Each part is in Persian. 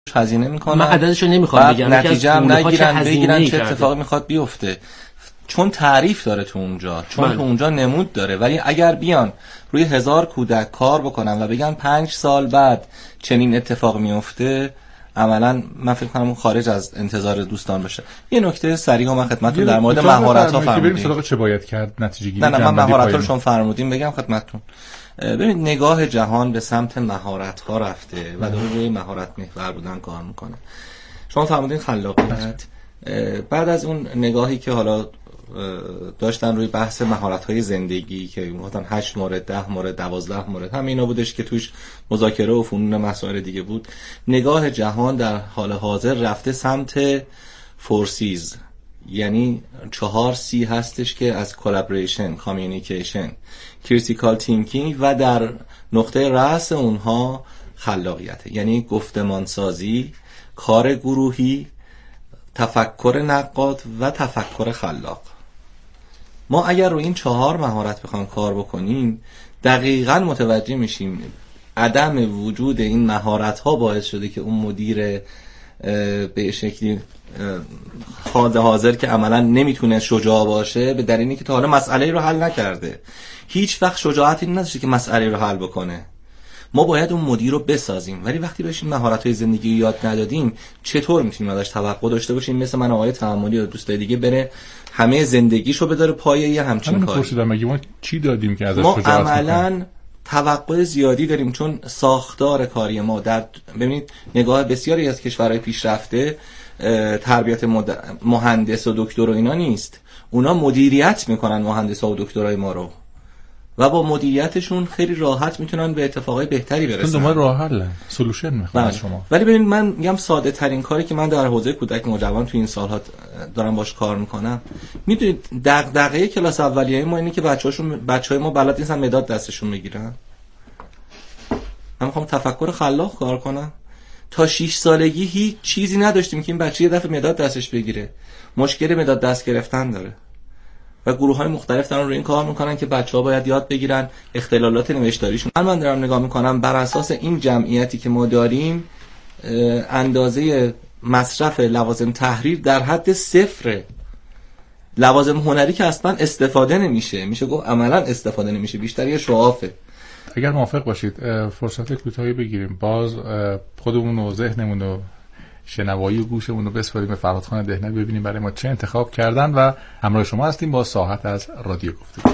هزینه میکنن. من عددشو نمیخوام بگم، نتیجه هم بگیرن چه اتفاقی میخواد بیفته، چون تعریف داره تو اونجا، چون تو اونجا نمود داره. ولی اگر بیان روی 1000 کودک کار بکنن و بگن 5 سال بعد چنین اتفاق میفته، عملا من فکر کنم اون خارج از انتظار دوستان باشه. یه نکته سریع من خدمتتون در مورد مهارت‌ها فرمودیم. بریم سراغ چه باید کرد، نتیجه گیری. نه من مهارت‌ها رو چون فرمودیم بگم خدمتتون. ببینید نگاه جهان به سمت مهارت‌ها رفته و داره روی مهارت محور بودن کار میکنه. شما فرمودین خلاقیت. بعد از اون نگاهی که حالا داشتن روی بحث مهارت‌های زندگی که مثلا 8 مورد، 10 مورد، 12 مورد همینا بودش که توش مذاکره و فنون مسائل دیگه بود. نگاه جهان در حال حاضر رفته سمت فورسیز، یعنی 4 سی هستش که از کلابریشن، کامیونیکیشن، کریتیکال تینکینگ و در نقطه رأس اونها خلاقیت، یعنی گفتمان سازی، کار گروهی، تفکر نقاد و تفکر خلاق. ما اگر رو این 4 مهارت بخوام کار بکنیم دقیقاً متوجه میشیم عدم وجود این مهارت ها باعث شده که اون مدیر به شکلی حاضر که عملا نمیتونه شجاع باشه، به دلیلی که تا حالا مسئله رو حل نکرده، هیچ وقت شجاعتی نداشته که مسئله رو حل بکنه. ما باید اون مدیر رو بسازیم، ولی وقتی بهش این مهارت‌های زندگی رو یاد ندادیم چطور میتونیم ازش توقع داشته باشیم مثل من آقای تعاملی و دوستای دیگه بره همه زندگیشو بذاره پای یه همچین کاری؟ پرسیدم مگه ما چی دادیم که ازش ما شجاعت عملاً توقع زیادی داریم، چون ساختار کاری ما ببینید نگاه بسیاری از کشورهای پیشرفته تربیت مهندس و دکتر و اینا نیست، اونا مدیریت میکنن مهندسا و دکترای ما رو و با مدیریتشون خیلی راحت میتونن به اتفاقای بهتری برسن. دوما راه حل سولوشن میخوام از شما. ولی ببینید من میگم ساده ترین کاری که من در حوزه کودک نوجوان تو این سالها دارم باش کار میکنم، میدونید دغدغه کلاس اولیه ما اینه که بچهای ما بلد نیستن مداد دستشون بگیرن. من میخوام تفکر خلاق کار کنم. تا 6 سالگی هیچ چیزی نداشتیم که این بچه یه دفعه مداد دستش بگیره. مشکل مداد دست گرفتن داره و گروه‌های مختلف دارن روی این کار میکنن که بچه‌ها باید یاد بگیرن اختلالات نوشتاریشون. من دارم نگاه میکنم بر اساس این جمعیتی که ما داریم اندازه مصرف لوازم تحریر در حد 0. لوازم هنری که اصلا استفاده نمیشه، میشه گفت عملا استفاده نمیشه، بیشتر یه شعافه. اگر موافق باشید فرصت کوتاهی بگیریم، باز خودمون و ذهنمون و شنوایی و گوشمون رو بسپاریم به فرهادخان دهنوی، ببینیم برای ما چه انتخاب کردن و همراه شما هستیم با ساحت از رادیو گفتگو.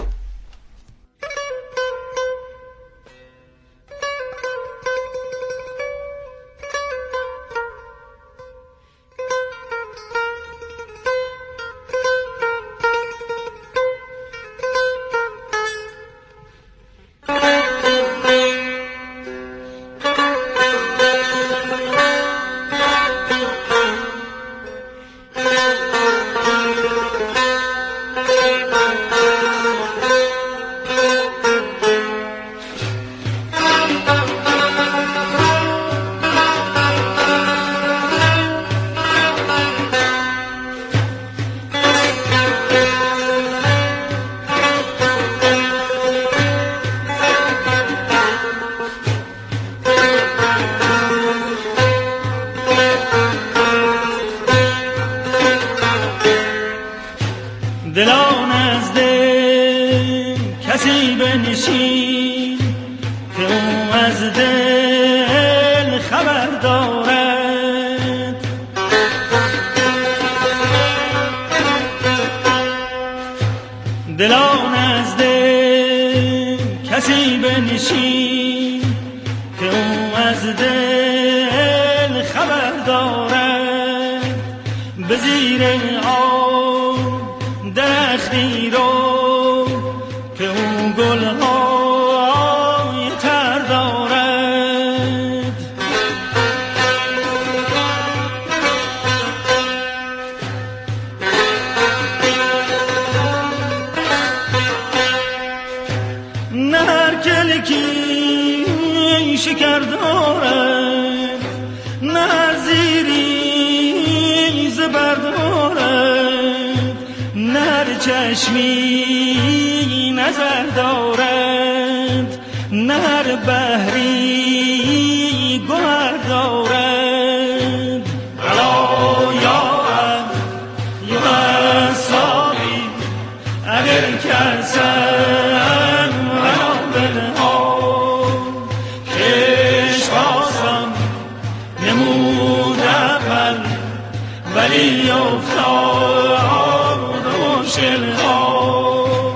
دلان از دل کسی بنشین که او از دل خبر دارد، دلان از دل کسی بنشین که او از دل خبر دارد، به زیر درختی رو که اون گلهای تر دارد، نه هر کلکی شکر دارد، نه هر زیری زبر دارد، نه هر چشمی نظر دارد، نه هر بحری گوهر دارد. نمود اول ولی افتاد و شلها.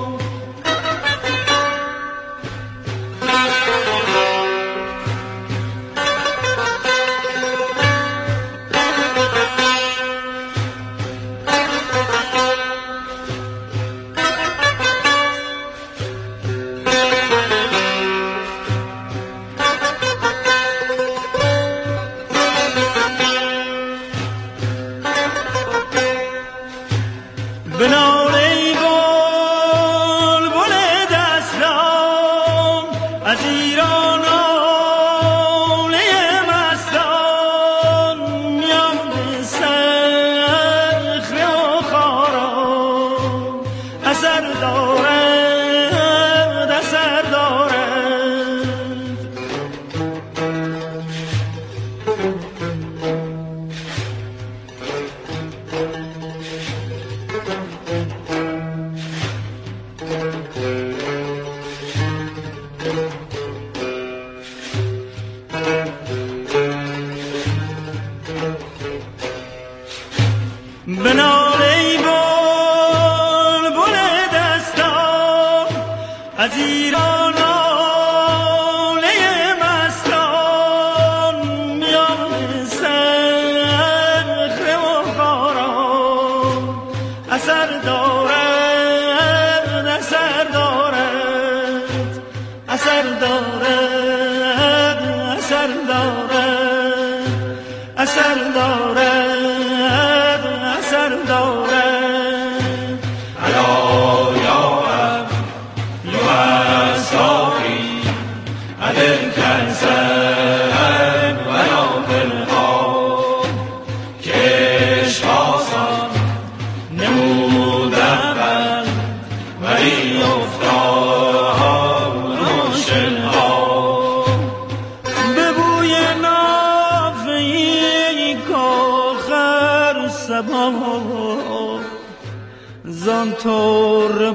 زان طور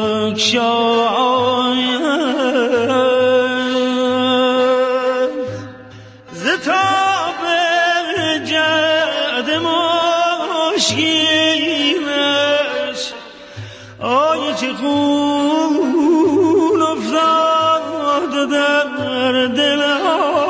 بگشاید ز تاب جعد مشکینش آی چه خون افتاد در دلها.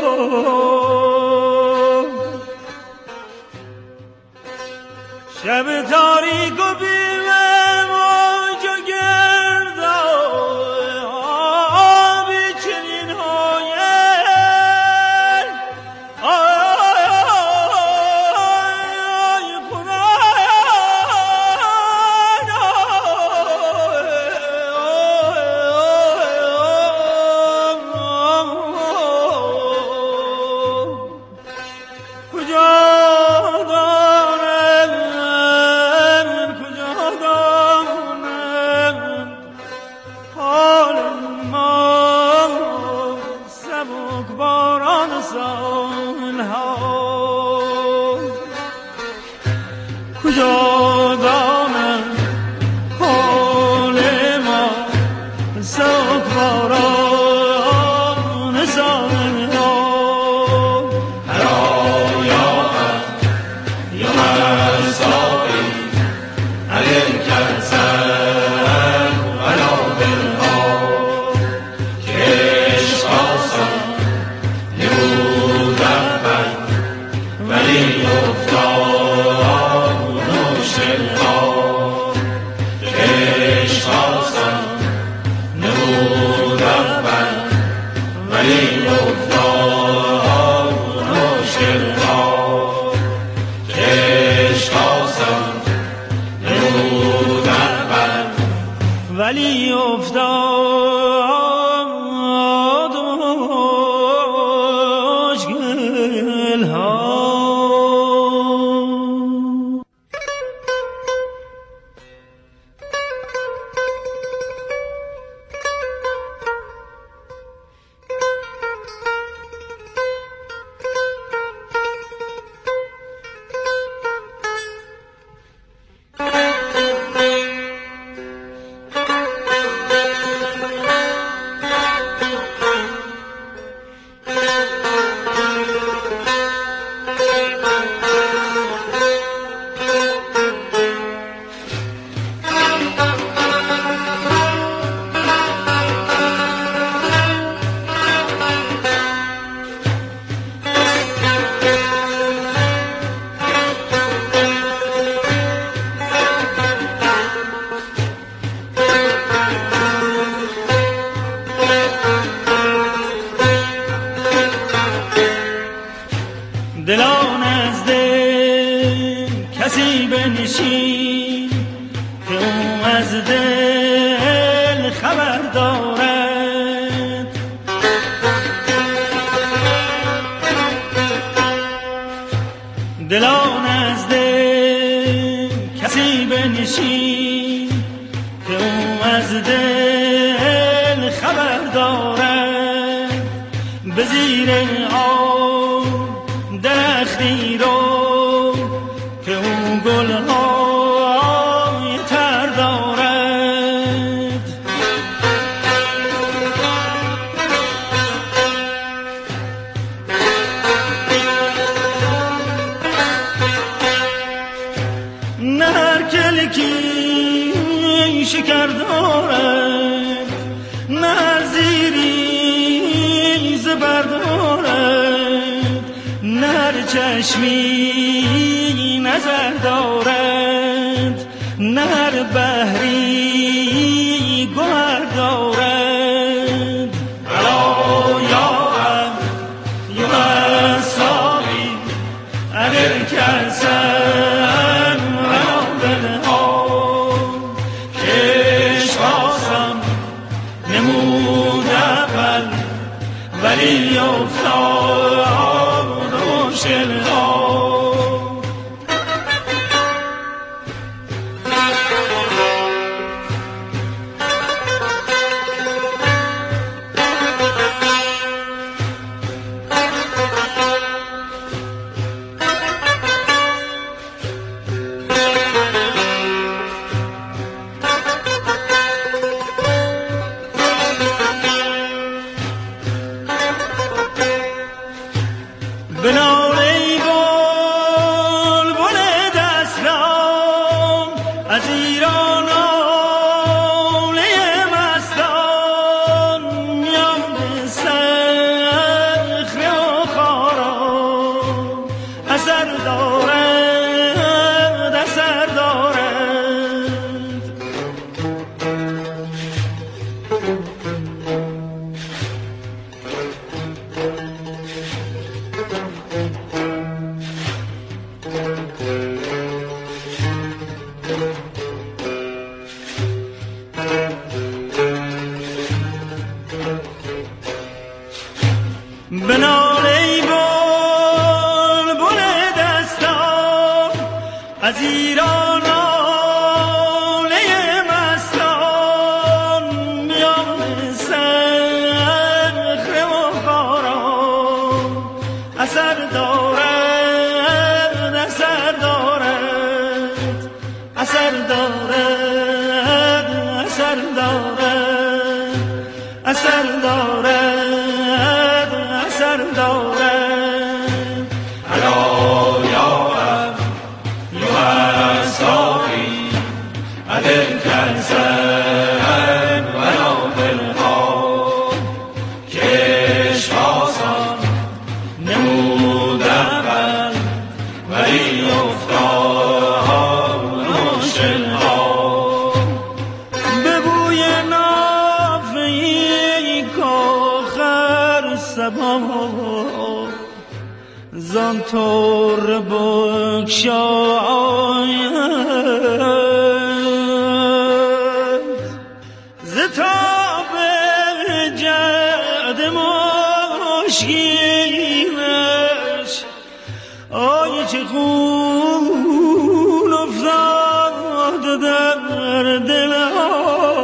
شب تاریک و بیمه موج و گرد آبی چنین هاین آی کجا دانم حال ما سوگواران سالها. هر آیا از دل کسی بنشین که او از دل خبر دارد. دلان از دل کسی بنشین که او از دل خبر دارد. به زیر آب درختی رو که او گلهای تر دارد. نه هر کلکی شکر دارد، نه هر زیری زبر دارد، نه هر چشمی نظر دارد، نه هر بحری گوهر دارد. الا یا ساقی اگر کسن ولو بالها کش بازم نمود اول ولی افتاد مشکلها. بنال ای بلبل دستان از ایران آله مستان میان صخره و خاران اثر دارد، اثر دارد، اثر دارد، اثر دارد، اثر دارد، اثر دارد. الا یا ساقی اگر کسن ولو بالها کش آسان نمود اول ولی افتاد مشکلها. به بوی نافه‌ای کاخر سبا زان طور بگشاید ز تاب جعد مشکینش آی چه خون افتاد در دلها.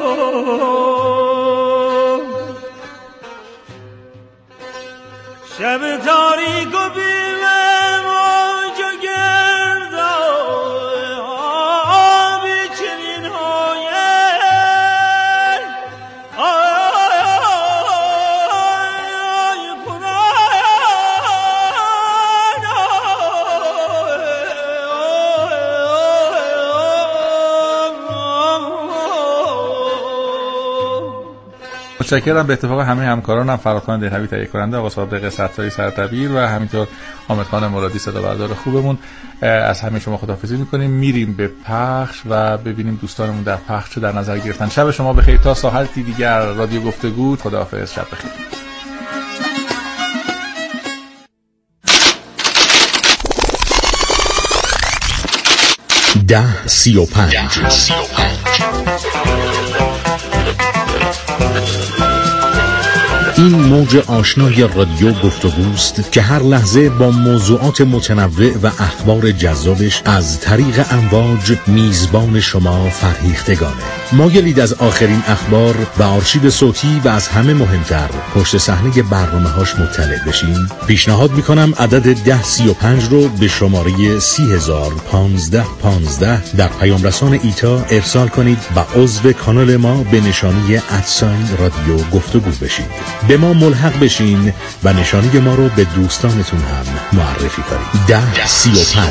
شب تاریک و بیمه موج و گرد آبی چنین هایر آی خدا متشکرم. به اتفاق همه همکارانم فرادخان دهلوی تهیه کننده، آقا صادق ستاری سردبیر و همینطور حامد خان مرادی صدا بردار خوبمون، از همه شما خداحافظی میکنیم. میریم به پخش و ببینیم دوستانمون در پخش چه در نظر گرفتن. شب شما بخیر تا ساعتی دیگر. رادیو گفتگو. خداحافظ. شب بخیر. 1035. این موج آشنای رادیو گفتگوست که هر لحظه با موضوعات متنوع و اخبار جذابش از طریق امواج میزبان شما فرهیختگانه. مایلید از آخرین اخبار و آرشیو صوتی و از همه مهمتر پشت صحنه برنامه‌هاش مطلع بشین؟ پیشنهاد میکنم عدد 1035 رو به شماره 3001515 در پیام رسان ایتا ارسال کنید و عضو کانال ما به نشانی @رادیو گفتگو بشید. به ما ملحق بشین و نشانی ما رو به دوستانتون هم معرفی کنید. 1035.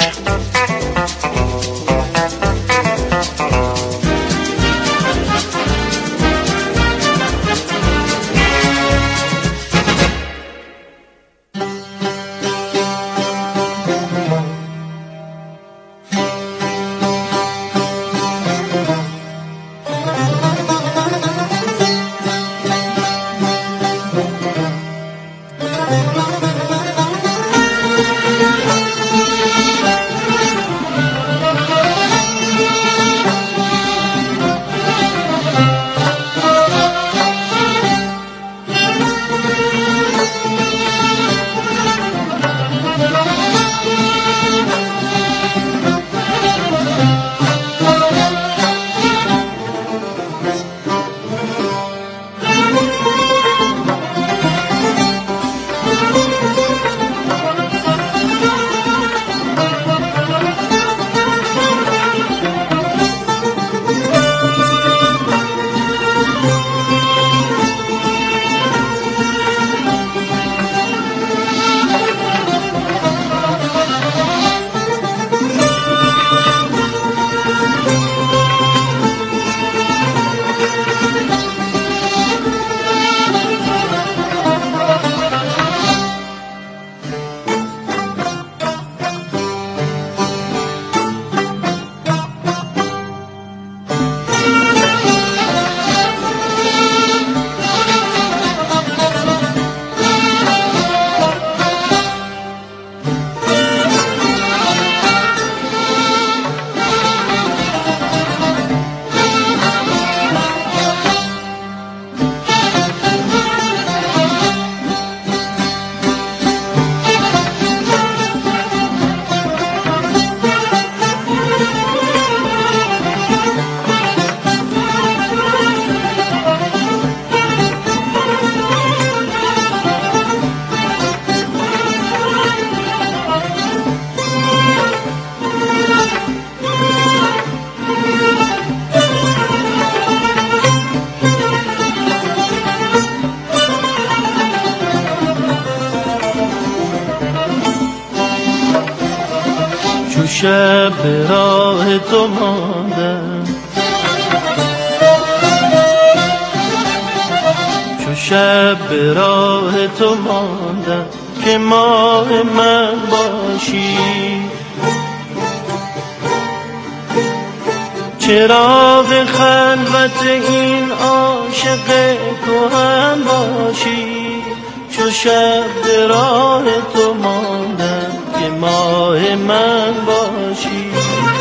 شب به راه تو ماندم، چو شب به راه تو ماندم که ماه من باشی. چراغ خلوت این عاشق تو هم باشی. چو شب به راه تو ماندم که ماه من باشی.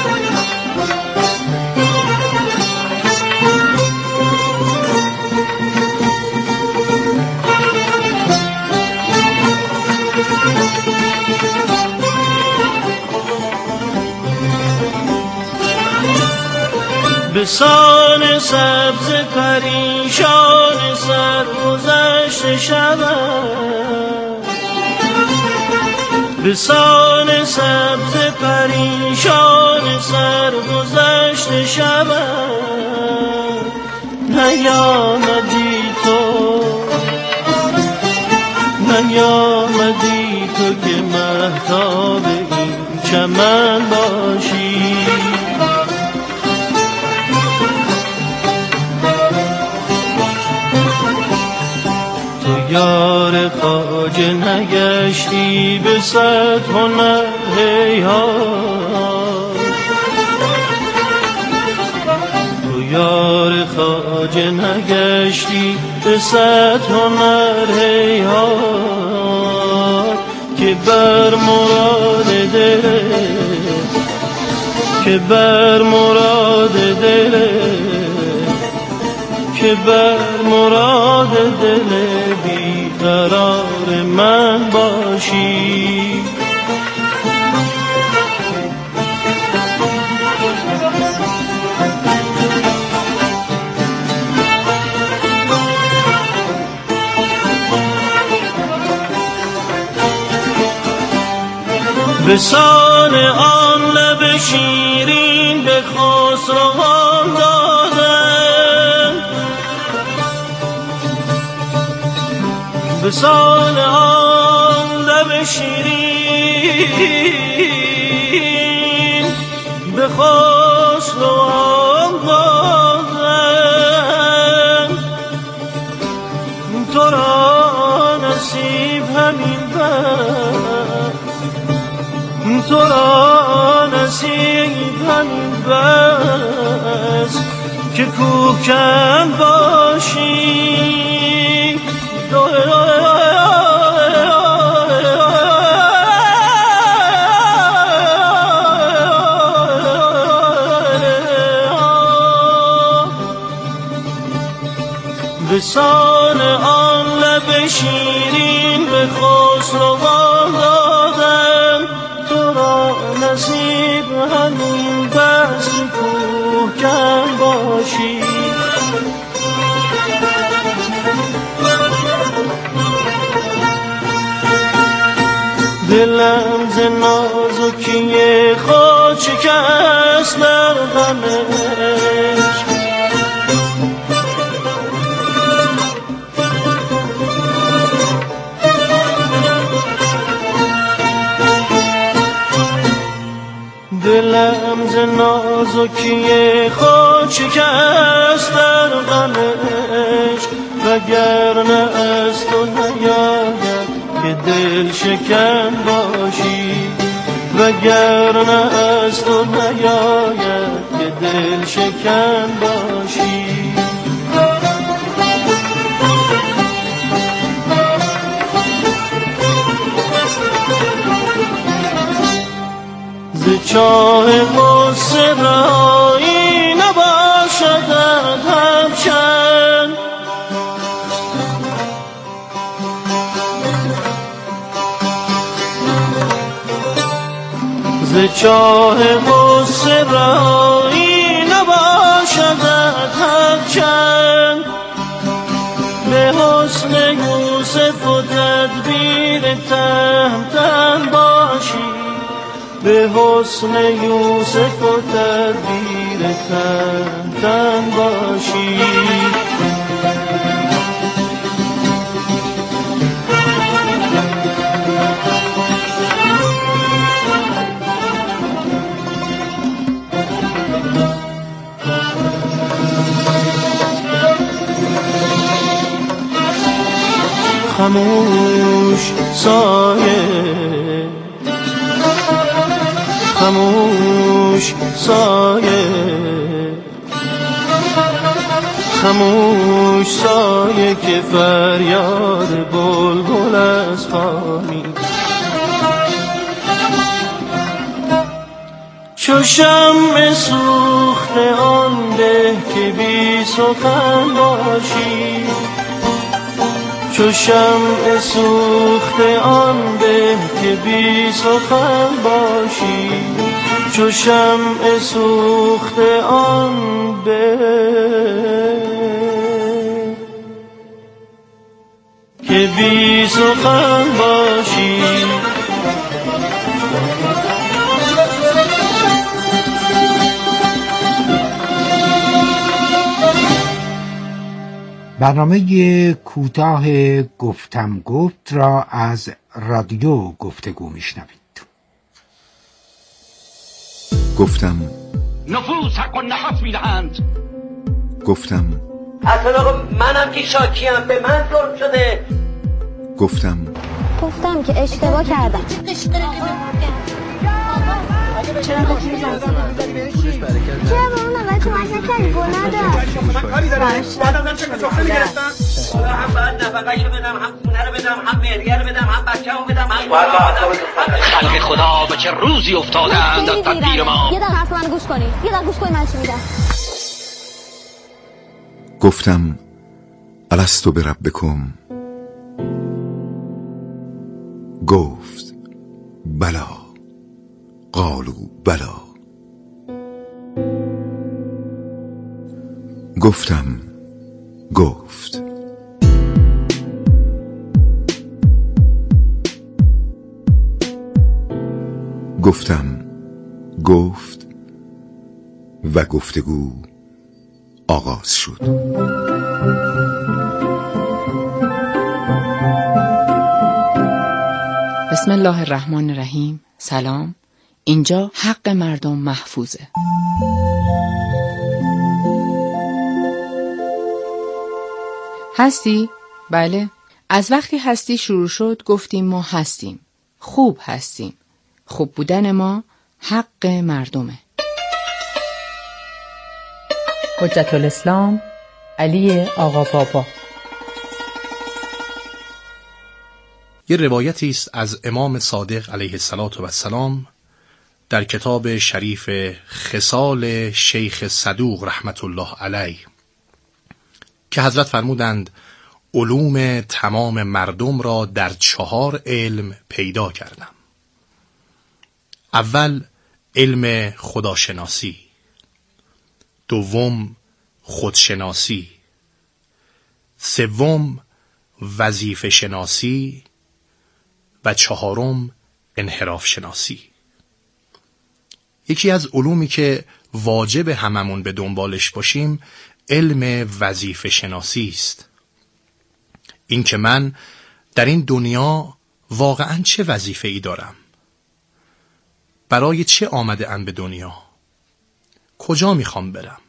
به سان سبز پریشان سرگذشت شبم، به سان سبز پریشان سرگذشت شبم. نیامدی تو، نیامدی تو که مهتاب این چمن باشی. یار خواجه نگشتی به صد هنر هیهات. تو یار خواجه نگشتی به صد هنر هیهات. که بر مراد دل، که بر مراد دل بیقرار من باشی. وصال آن لب شیرین به خسروان دادن، وصال آن لب شیرین به خسروان دادن. تو را نصیب همین تو را نصیب همین بس که کوکن باشی. وصال آن لب شیرین به خسروان دادن، تو را نصیب همین بس که کوهکن باشی. دلم ز نازکی خود شکست در غمش، دلم ز نازکی خود شکست در غمش، وگرنه از تو نیاید که دل شکن باشی، وگرنه از تو نیاید که دل شکن باشی. ز چاه غصه رهایی نباشدت همچند، ز چاه غصه رهایی نباشدت همچند، به حسن یوسف و تدبیر تهمتن باشی، به حسن یوسف و تدبیر تهمتن باشی. خاموش سایه، خاموش سایه، خاموش سایه که فریاد بلبل از خامی. چو شمع سوخته آن به که بی سخن باشی، چو شمع سوخته آن به که بی سخن باشی، چو شمع سوخته آن به که بی سخن باشی. برنامه کوتاه گفتم گفت را از رادیو گفتگو میشنوید. گفتم نفوس حق و نفس میدهند. گفتم اصلا منم که شاکیم، به من ظلم شده. گفتم که اشتباه کردم. چرا با اون نوبت کمک نکردی گناه من کاری دارم بعدم چه سفره میگرفتم حالا هم باید نفقه‌شو بدم، هم خونه رو بدم، هم مهریه رو بدم، هم بچه‌مو بدم، هم خلق خدا به چه روزی افتادند از تدبیر ما. یه دقیقه حرف من گوش کنی، یه دقیقه گوش کنی من چی میگم. گفتم الستو بربکم، گفت بلا، قالوا بلا. گفتم گفت گفتم گفت و گفتگو آغاز شد. بسم الله الرحمن الرحیم. سلام، اینجا حق مردم محفوظه. هستی؟ بله. از وقتی هستی شروع شد گفتیم ما هستیم. خوب هستیم. خوب بودن ما حق مردمه. حجت الاسلام علی آقا بابا. یه روایتی است از امام صادق علیه السلام در کتاب شریف خصال شیخ صدوق رحمت الله علیه که حضرت فرمودند علوم تمام مردم را در 4 علم پیدا کردم. اول علم خداشناسی، دوم خودشناسی، سوم وظیفه شناسی و 4م انحراف شناسی. یکی از علومی که واجب هممون به دنبالش باشیم علم وظیفه شناسی است. این که من در این دنیا واقعاً چه وظیفه‌ای دارم؟ برای چه آمده ام به دنیا؟ کجا میخوام برم؟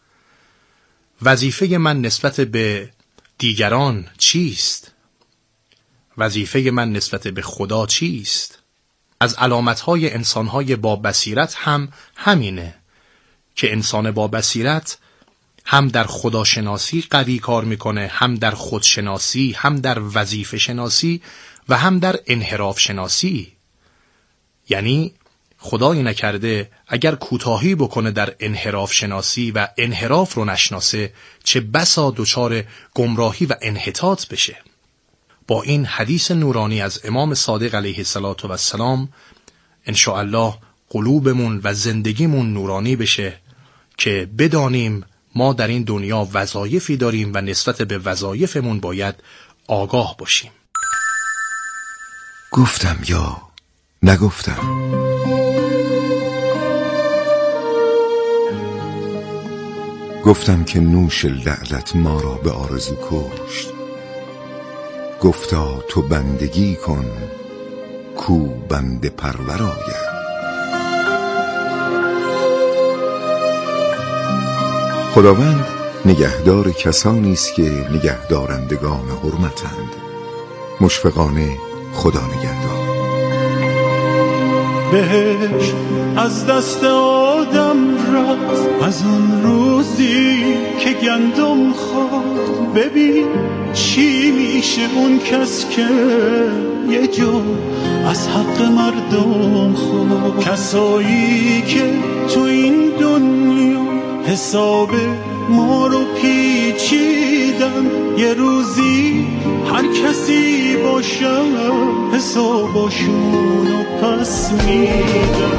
وظیفه من نسبت به دیگران چیست؟ وظیفه من نسبت به خدا چیست؟ از علامتهای انسانهای با بصیرت هم همینه که انسان با بصیرت هم در خداشناسی قوی کار میکنه، هم در خودشناسی، هم در وظیفه شناسی و هم در انحراف شناسی. یعنی خدایی نکرده اگر کوتاهی بکنه در انحراف شناسی و انحراف رو نشناسه چه بسا دچار گمراهی و انحطاط بشه. با این حدیث نورانی از امام صادق علیه السلام انشاءالله قلوبمون و زندگیمون نورانی بشه که بدانیم ما در این دنیا وظایفی داریم و نسبت به وظایفمون باید آگاه باشیم. گفتم یا نگفتم؟ گفتم که نوش لعلت ما را به آرزو کشت. گفتا تو بندگی کن کو بنده پرور آید. خداوند نگهدار کسانی است که نگهدارندگان حرمتند. مشفقانه خدا نگهدار. بهشت از دست آدم رفت از اون روزی که گندم خورد. ببین چی میشه اون کس که یه جا از حق مردم خورد. کسایی که تو این دنیا حساب ما رو پیچیدن، یه روزی هر کسی باشه حساباشون رو پس میدن.